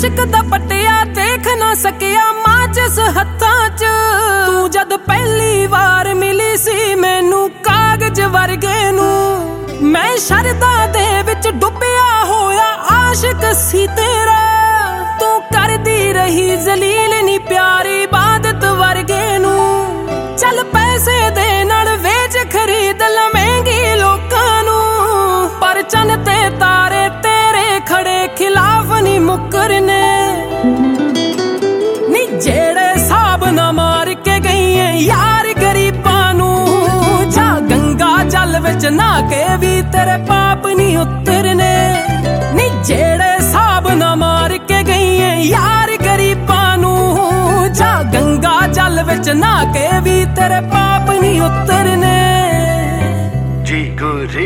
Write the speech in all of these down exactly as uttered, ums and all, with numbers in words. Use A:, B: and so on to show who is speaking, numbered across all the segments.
A: इश्क दा पटिया देख ना सकिया माचिस हत्थां च। तू जद पहली वार मिली सी मैनू कागज वर्गे नू, मैं शरदा दे विच डुबिया होया आशिक सी तेरा। तू करदी रही जलील नी प्यारी इबादत वर्गे नू। चल पैसे दे नाल वेच खरीद लवेंगी लोकां नू, पर चन ते तारे तेरे खड़े खिलाफ नी मुकरने। नी जेड़े साब ना मार के गई है यार गरीबां नू, जा गंगा जल विच नहा के भी तेरे पाप नी उतरने। नी जेड़े साब ना मार के गई है यार गरीबां नू, जा गंगा जल विच नहा के भी तेरे पाप नी उतरने।
B: जी गुरी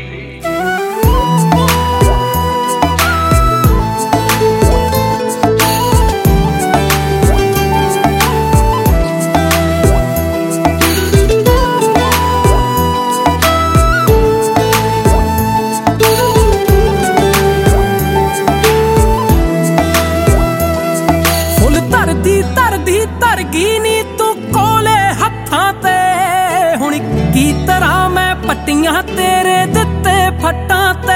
B: तरदी तरगी नी तू कोले हत्थां ते, हुण की तरह मैं पट्टियां तेरे दिते फट्टां ते।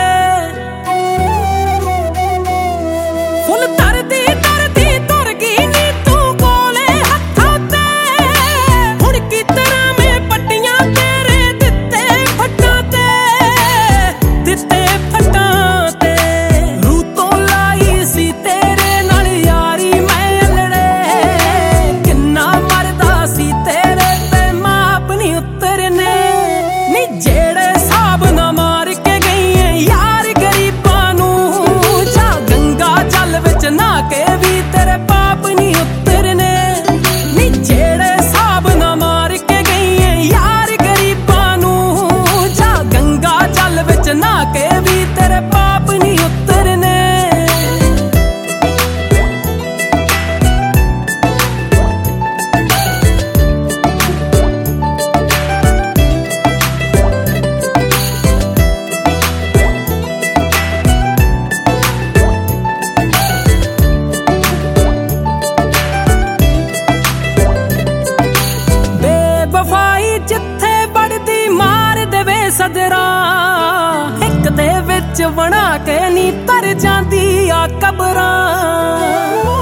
B: फुल तरदी तरदी तरगी नी तू कोले हत्थां ते, हुण की तरह मैं पट्टियां तेरे दिते फट्टां ते, दिते फट्टां ते। रूह तो लाई सी तेरे नाल यारी मैं तेरे ते माप नी उतरने। नी जेड़े साब ना मार के गई है यार गरीबां नू, जा गंगा जल विच नहा के भी तेरे पाप नी उतरने। नी जेड़े साब ना मार के गई है यार गरीबां नू, जा गंगा जल विच नहा के भी तेरे पाप नी उतरने। जिथे बढ़दी मार देवे सदरा, एक दे विच बना के नी तर जांदी आ कबरां।